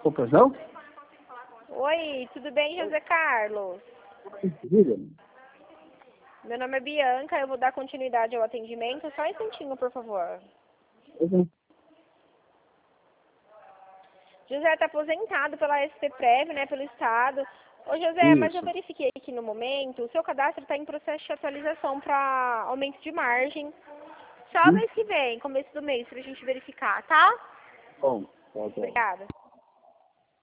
Opa, não? Oi, tudo bem, José Carlos? Diga. Meu nome é Bianca, eu vou dar continuidade ao atendimento. Só um instantinho, por favor. Uhum. José está aposentado pela STPrev, né, pelo Estado. Ô, José, mas eu Isso. verifiquei aqui no momento, o seu cadastro está em processo de atualização para aumento de margem. Só mês que vem, começo do mês, para a gente verificar, tá? Bom, tá. Obrigada.